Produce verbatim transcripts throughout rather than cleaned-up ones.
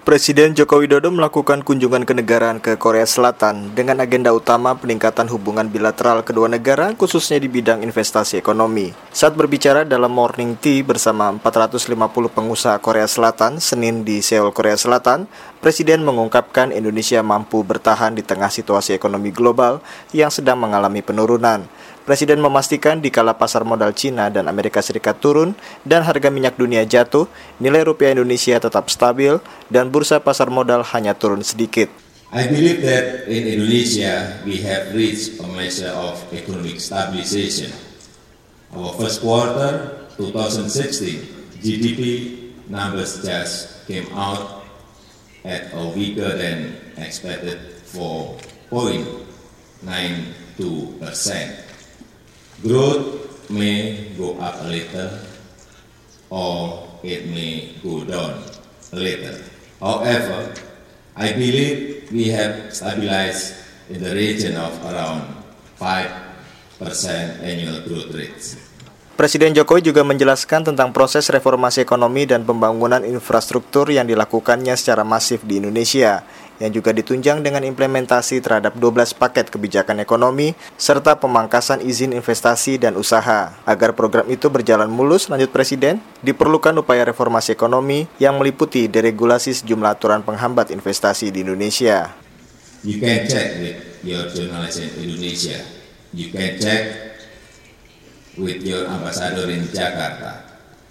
Presiden Joko Widodo melakukan kunjungan kenegaraan ke Korea Selatan dengan agenda utama peningkatan hubungan bilateral kedua negara, khususnya di bidang investasi ekonomi. Saat berbicara dalam Morning Tea bersama empat ratus lima puluh pengusaha Korea Selatan, Senin di Seoul, Korea Selatan, Presiden mengungkapkan Indonesia mampu bertahan di tengah situasi ekonomi global yang sedang mengalami penurunan. Presiden memastikan dikala pasar modal Cina dan Amerika Serikat turun dan harga minyak dunia jatuh, nilai rupiah Indonesia tetap stabil dan bursa pasar modal hanya turun sedikit. I believe that in Indonesia we have reached a measure of economic stabilization. Our first quarter twenty sixteen G D P numbers just came out at a weaker than expected four point nine two percent. Growth may go up a little or it may go down a little. However, I believe we have stabilized in the region of around five percent annual growth rates. Presiden Jokowi juga menjelaskan tentang proses reformasi ekonomi dan pembangunan infrastruktur yang dilakukannya secara masif di Indonesia, yang juga ditunjang dengan implementasi terhadap dua belas paket kebijakan ekonomi, serta pemangkasan izin investasi dan usaha. Agar program itu berjalan mulus, lanjut Presiden, diperlukan upaya reformasi ekonomi yang meliputi deregulasi sejumlah aturan penghambat investasi di Indonesia. You can check with your journalist in Indonesia. You can check with your ambassador in Jakarta.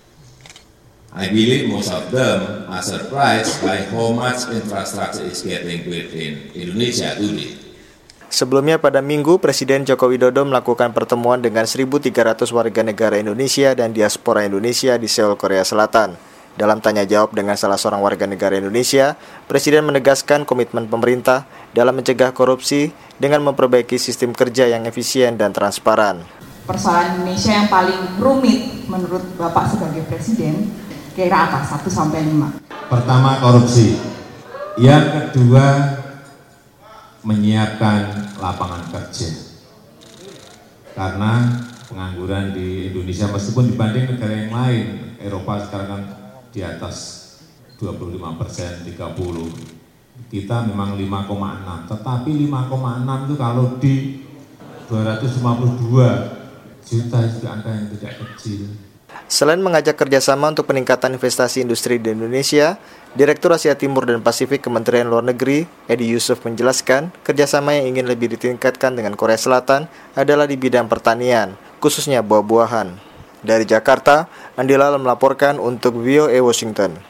I believe most of them are surprised by how much infrastructure is getting built in Indonesia today. Sebelumnya pada Minggu, Presiden Joko Widodo melakukan pertemuan dengan seribu tiga ratus warga negara Indonesia dan diaspora Indonesia di Seoul, Korea Selatan. Dalam tanya jawab dengan salah seorang warga negara Indonesia, Presiden menegaskan komitmen pemerintah dalam mencegah korupsi dengan memperbaiki sistem kerja yang efisien dan transparan. Persoalan Indonesia yang paling rumit menurut Bapak sebagai Presiden, kira apa? satu sampai lima. Pertama, korupsi. Yang kedua, menyiapkan lapangan kerja. Karena pengangguran di Indonesia meskipun dibanding negara yang lain, Eropa sekarang kan di atas dua puluh lima persen, tiga puluh. Kita memang lima koma enam, tetapi lima koma enam itu kalau di dua ratus lima puluh dua juta itu angka yang tidak kecil. Selain mengajak kerjasama untuk peningkatan investasi industri di Indonesia, Direktur Asia Timur dan Pasifik Kementerian Luar Negeri, Edi Yusuf menjelaskan, kerjasama yang ingin lebih ditingkatkan dengan Korea Selatan adalah di bidang pertanian, khususnya buah-buahan. Dari Jakarta, Andi Lala melaporkan untuk V O A Washington.